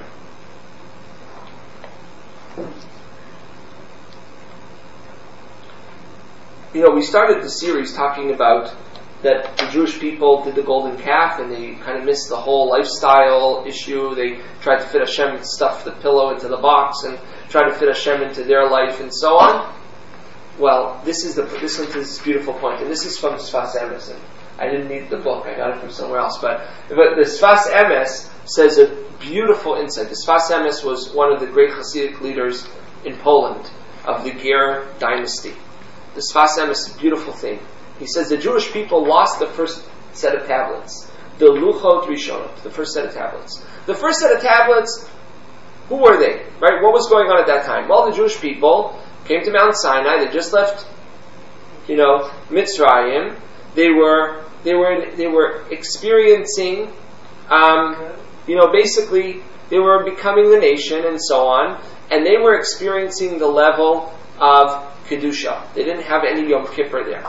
We started the series talking about that the Jewish people did the golden calf and they kind of missed the whole lifestyle issue. They tried to fit Hashem, stuff the pillow into the box and try to fit Hashem into their life and so on. Well, this is this beautiful point, and this is from Sfas Emes. And I didn't need the book; I got it from somewhere else. But the Sfas Emes says a beautiful insight. The Sfas Emes was one of the great Hasidic leaders in Poland of the Ger dynasty. The Sfas Emes is a beautiful thing. He says the Jewish people lost the first set of tablets, the Luchot Rishonot, the first set of tablets. The first set of tablets, who were they? Right? What was going on at that time? Well, the Jewish people came to Mount Sinai. They just left, Mitzrayim. They were experiencing, basically they were becoming the nation and so on, and they were experiencing the level of Kedusha. They didn't have any Yom Kippur there.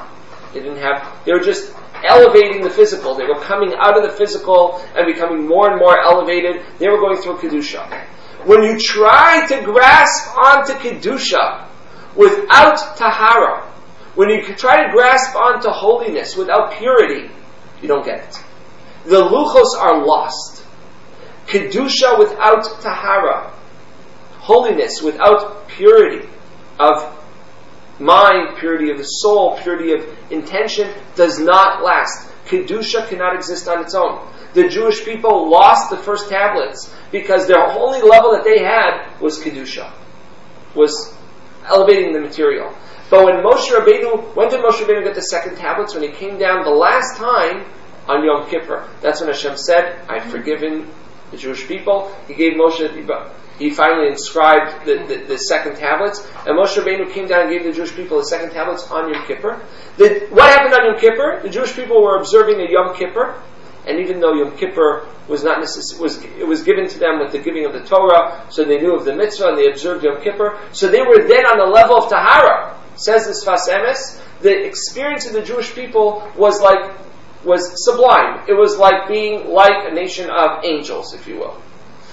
They were just elevating the physical. They were coming out of the physical and becoming more and more elevated. They were going through Kedusha. When you try to grasp onto Kedusha without Tahara, when you try to grasp onto holiness without purity, you don't get it. The luchos are lost. Kedusha without Tahara, holiness without purity of mind, purity of the soul, purity of intention, does not last. Kedusha cannot exist on its own. The Jewish people lost the first tablets because their only level that they had was Kedusha, was elevating the material. But when did Moshe Rabbeinu get the second tablets? When he came down the last time on Yom Kippur. That's when Hashem said, I've forgiven the Jewish people. He gave Moshe, he finally inscribed the second tablets, and Moshe Rabbeinu came down and gave the Jewish people the second tablets on Yom Kippur. What happened on Yom Kippur? The Jewish people were observing a Yom Kippur, and even though Yom Kippur was not it was given to them with the giving of the Torah, so they knew of the mitzvah and they observed Yom Kippur. So they were then on the level of Tahara. Says the Sfas Emes, the experience of the Jewish people was sublime. It was like being like a nation of angels, if you will.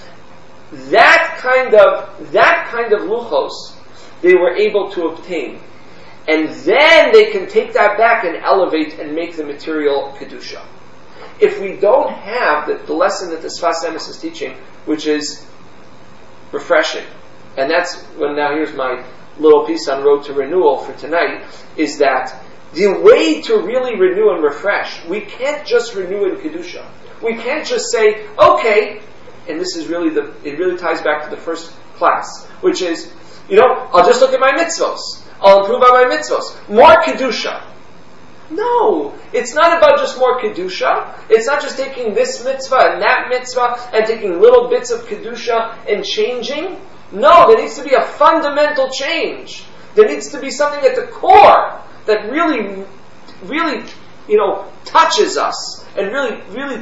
That kind of luchos they were able to obtain, and then they can take that back and elevate and make the material kedusha. If we don't have the lesson that the Sfas Emes is teaching, which is refreshing, and that's when now here's my little piece on Road to Renewal for tonight, is that the way to really renew and refresh, we can't just renew in kedusha. We can't just say, okay. And this is really it really ties back to the first class, which is, I'll just look at my mitzvos. I'll improve on my mitzvos. More kedusha. No, it's not about just more kedusha. It's not just taking this mitzvah and that mitzvah and taking little bits of kedusha and changing. No, there needs to be a fundamental change. There needs to be something at the core that really, really, touches us. And we're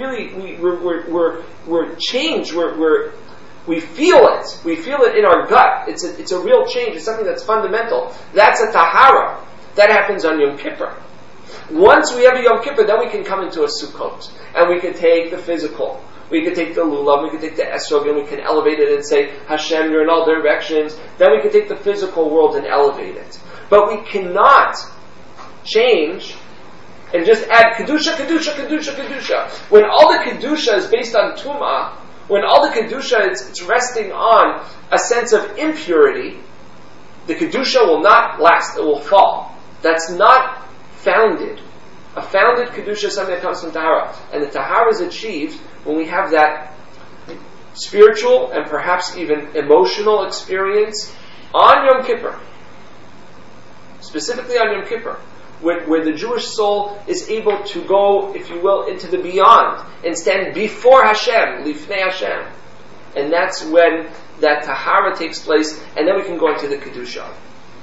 changed. We feel it. We feel it in our gut. It's a real change. It's something that's fundamental. That's a tahara. That happens on Yom Kippur. Once we have a Yom Kippur, then we can come into a Sukkot. And we can take the physical. We can take the lulav, we can take the esrog, and we can elevate it and say, Hashem, you're in all directions. Then we can take the physical world and elevate it. But we cannot change and just add kedusha, kedusha, kedusha, kedusha. When all the kedusha is based on tum'ah, when all the kedusha it's resting on a sense of impurity, the kedusha will not last; it will fall. That's not founded. A founded kedusha is something that comes from tahara, and the tahara is achieved when we have that spiritual and perhaps even emotional experience on Yom Kippur, specifically on Yom Kippur. Where the Jewish soul is able to go, if you will, into the beyond and stand before Hashem, lifnei Hashem. And that's when that tahara takes place, and then we can go into the kedusha.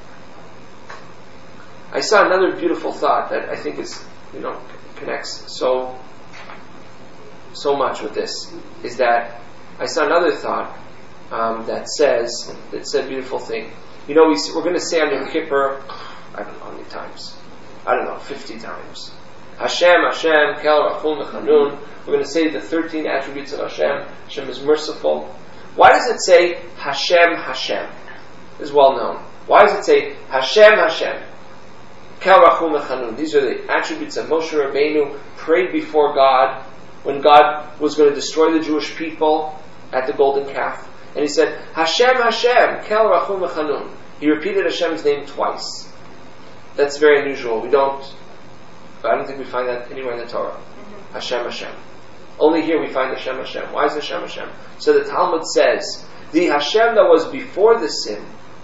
I saw another beautiful thought that I think is, connects so much with this, is that I saw another thought that said a beautiful thing. We're going to say on Yom Kippur, I don't know how many times. 50 times. Hashem, Hashem, Kel, Rachum, Mechanun. We're going to say the 13 attributes of Hashem. Hashem is merciful. Why does it say Hashem, Hashem? This is well known. Why does it say Hashem, Hashem? Kel, Rachum, Mechanun. These are the attributes that Moshe Rabbeinu prayed before God when God was going to destroy the Jewish people at the golden calf. And he said, Hashem, Hashem, Kel, Rachum, Mechanun. He repeated Hashem's name twice. That's very unusual. I don't think we find that anywhere in the Torah. Mm-hmm. Hashem, Hashem. Only here we find Hashem, Hashem. Why is Hashem, Hashem? So the Talmud says, the Hashem that was before the sin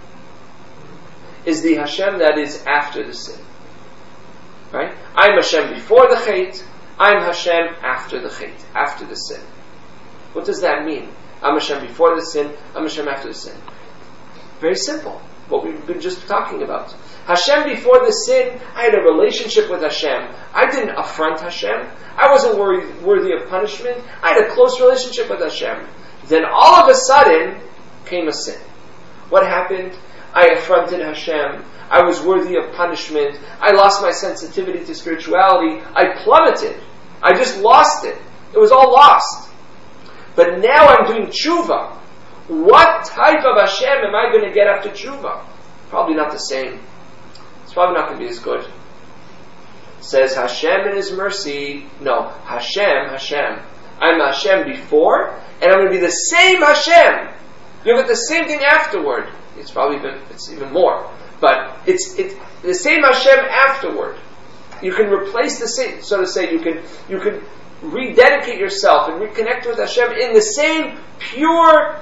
is the Hashem that is after the sin. Right? I'm Hashem before the Chait. I'm Hashem after the Chait, after the sin. What does that mean? I'm Hashem before the sin. I'm Hashem after the sin. Very simple. What we've been just talking about. Hashem before the sin, I had a relationship with Hashem. I didn't affront Hashem. I wasn't worthy of punishment. I had a close relationship with Hashem. Then all of a sudden came a sin. What happened? I affronted Hashem. I was worthy of punishment. I lost my sensitivity to spirituality. I plummeted. I just lost it. It was all lost. But now I'm doing tshuva. What type of Hashem am I going to get after tshuva? Probably not the same. It's probably not going to be as good. Says Hashem in His mercy. No, Hashem. I'm Hashem before, and I'm going to be the same Hashem. You'll get the same thing afterward. It's even more. But it's the same Hashem afterward. You can replace the same, so to say, you can rededicate yourself and reconnect with Hashem in the same pure,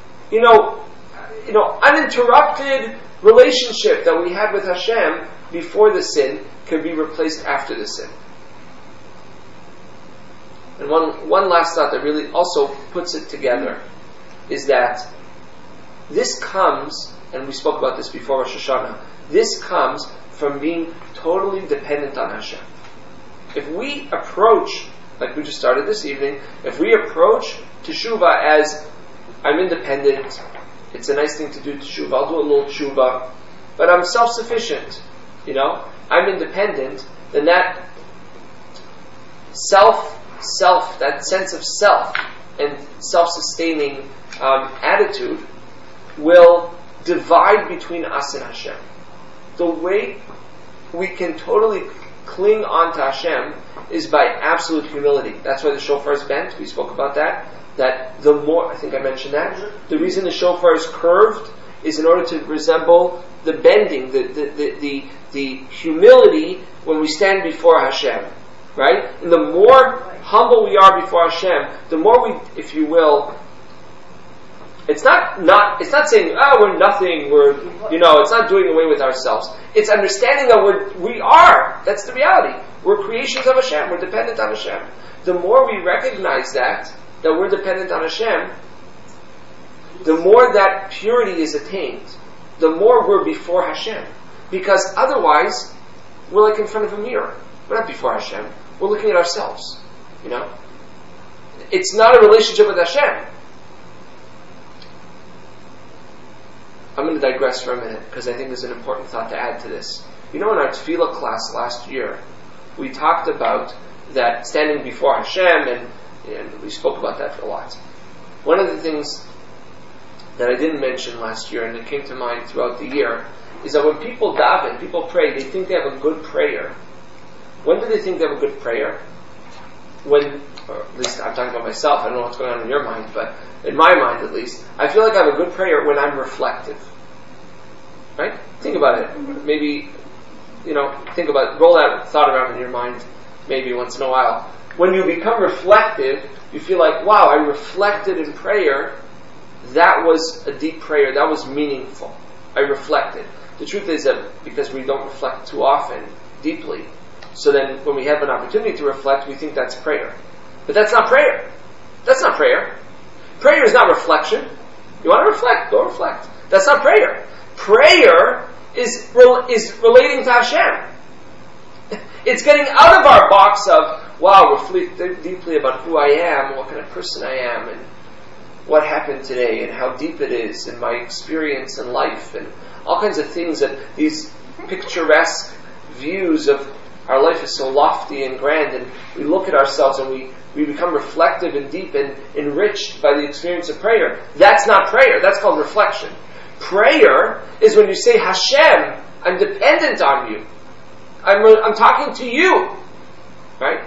uninterrupted relationship that we had with Hashem before the sin can be replaced after the sin. And one last thought that really also puts it together is that this comes, and we spoke about this before Rosh Hashanah, this comes from being totally dependent on Hashem. If we approach, like we just started this evening, if we approach Teshuvah as, I'm independent, it's a nice thing to do Teshuvah, I'll do a little Teshuvah, but I'm self-sufficient, I'm independent, then that that sense of self and self-sustaining attitude will divide between us and Hashem. The way we can totally cling on to Hashem is by absolute humility. That's why the shofar is bent. We spoke about that. That the more, I think I mentioned that, the reason the shofar is curved is in order to resemble the bending, the humility when we stand before Hashem. Right? And the more humble we are before Hashem, the more we, if you will, it's not saying, we're nothing, it's not doing away with ourselves. It's understanding that we are. That's the reality. We're creations of Hashem. We're dependent on Hashem. The more we recognize that we're dependent on Hashem, the more that purity is attained. The more we're before Hashem. Because otherwise, we're like in front of a mirror. We're not before Hashem. We're looking at ourselves. It's not a relationship with Hashem. I'm going to digress for a minute because I think there's an important thought to add to this. In our Tefillah class last year, we talked about that standing before Hashem, and we spoke about that a lot. One of the things that I didn't mention last year, and it came to mind throughout the year, is that when people daven, people pray, they think they have a good prayer. When do they think they have a good prayer? When, or at least I'm talking about myself, I don't know what's going on in your mind, but in my mind at least, I feel like I have a good prayer when I'm reflective. Right? Think about it. Maybe, roll that thought around in your mind maybe once in a while. When you become reflective, you feel like, wow, I reflected in prayer. That was a deep prayer. That was meaningful. I reflected. The truth is that because we don't reflect too often, deeply, so then when we have an opportunity to reflect, we think that's prayer. But that's not prayer. That's not prayer. Prayer is not reflection. You want to reflect? Go reflect. That's not prayer. Prayer is relating to Hashem. It's getting out of our box of, wow, reflect deeply about who I am, what kind of person I am, and what happened today, and how deep it is, and my experience in life, and all kinds of things that these picturesque views of our life is so lofty and grand, and we look at ourselves and we become reflective and deep and enriched by the experience of prayer. That's not prayer. That's called reflection. Prayer is when you say, Hashem, I'm dependent on you. I'm talking to you. Right?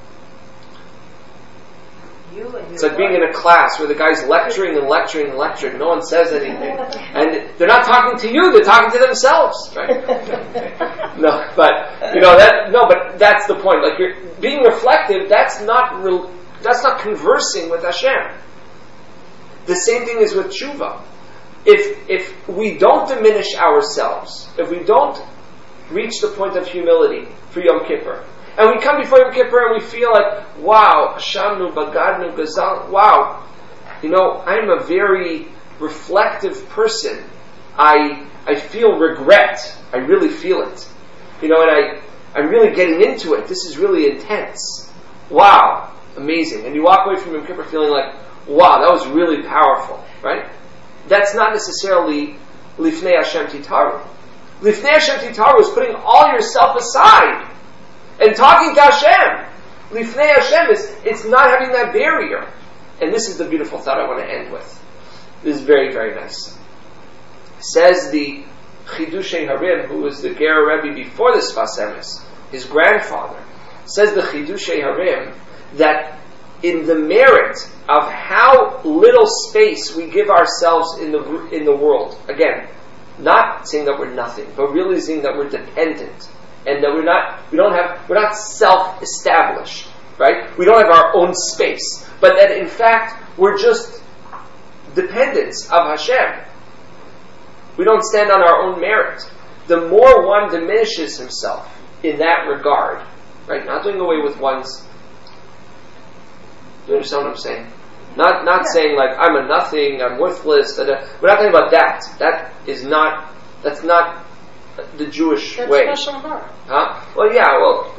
It's like being in a class where the guy's lecturing and lecturing and lecturing. No one says anything. And they're not talking to you, they're talking to themselves. Right? But that's the point. Like, you're being reflective, that's not conversing with Hashem. The same thing is with tshuva. If we don't diminish ourselves, if we don't reach the point of humility for Yom Kippur, and we come before Yom Kippur and we feel like, wow, Ashamnu, Bagadnu, Gazal, wow, I'm a very reflective person. I feel regret. I really feel it. And I'm really getting into it. This is really intense. Wow, amazing. And you walk away from Yom Kippur feeling like, wow, that was really powerful, right? That's not necessarily Lifnei Hashem titaru. Lifnei Hashem titaru is putting all yourself aside and talking to Hashem. Lifnei Hashem it's not having that barrier. And this is the beautiful thought I want to end with. This is very, very nice. Says the Chidushei Harim, who was the Ger Rebbe before the Sfas Emes, his grandfather, says the Chidushei Harim that in the merit of how little space we give ourselves in the world, again, not saying that we're nothing, but realizing that we're dependent and that we're not self-established, right? We don't have our own space, but that in fact we're just dependents of Hashem. We don't stand on our own merit. The more one diminishes himself in that regard, right? Not doing away with one's. Do you understand what I'm saying? Not saying like I'm a nothing, I'm worthless. We're not talking about that. That's not the Jewish way. That's Lashon Hara. Huh? Well, yeah. Well,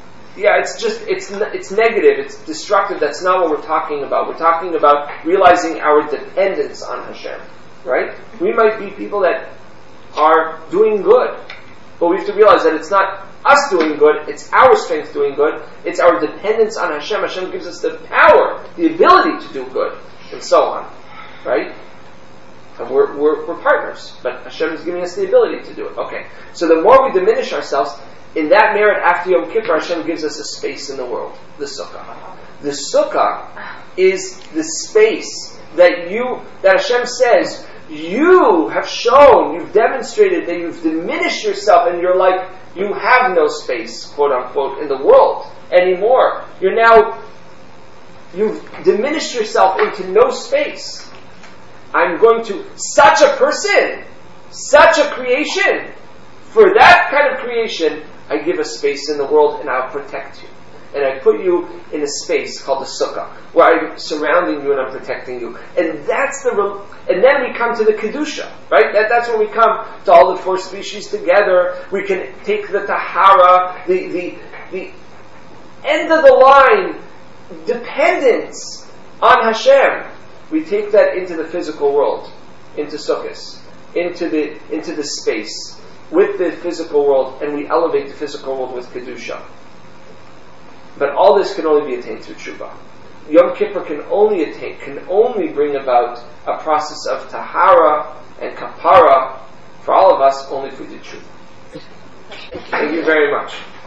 it's negative. It's destructive. That's not what we're talking about. We're talking about realizing our dependence on Hashem. Right? We might be people that are doing good, but we have to realize that it's not us doing good, it's our strength doing good, it's our dependence on Hashem. Hashem gives us the power, the ability to do good, and so on. Right? And we're partners, but Hashem is giving us the ability to do it. Okay. So the more we diminish ourselves, in that merit, after Yom Kippur, Hashem gives us a space in the world, the Sukkah. The Sukkah is the space that Hashem says, you have shown, you've demonstrated that you've diminished yourself and you're like, you have no space, quote unquote, in the world anymore. You've diminished yourself into no space. I'm going to, such a person, such a creation, for that kind of creation, I give a space in the world and I'll protect you. And I put you in a space called the Sukkah, where I'm surrounding you and I'm protecting you. And and then we come to the Kedusha, right? That's when we come to all the four species together. We can take the Tahara, the end of the line, dependence on Hashem. We take that into the physical world, into Sukkos, into the space, with the physical world, and we elevate the physical world with Kedusha. But all this can only be attained through tshuva. Yom Kippur can only bring about a process of tahara and kapara for all of us only if we do tshuva. Thank you very much.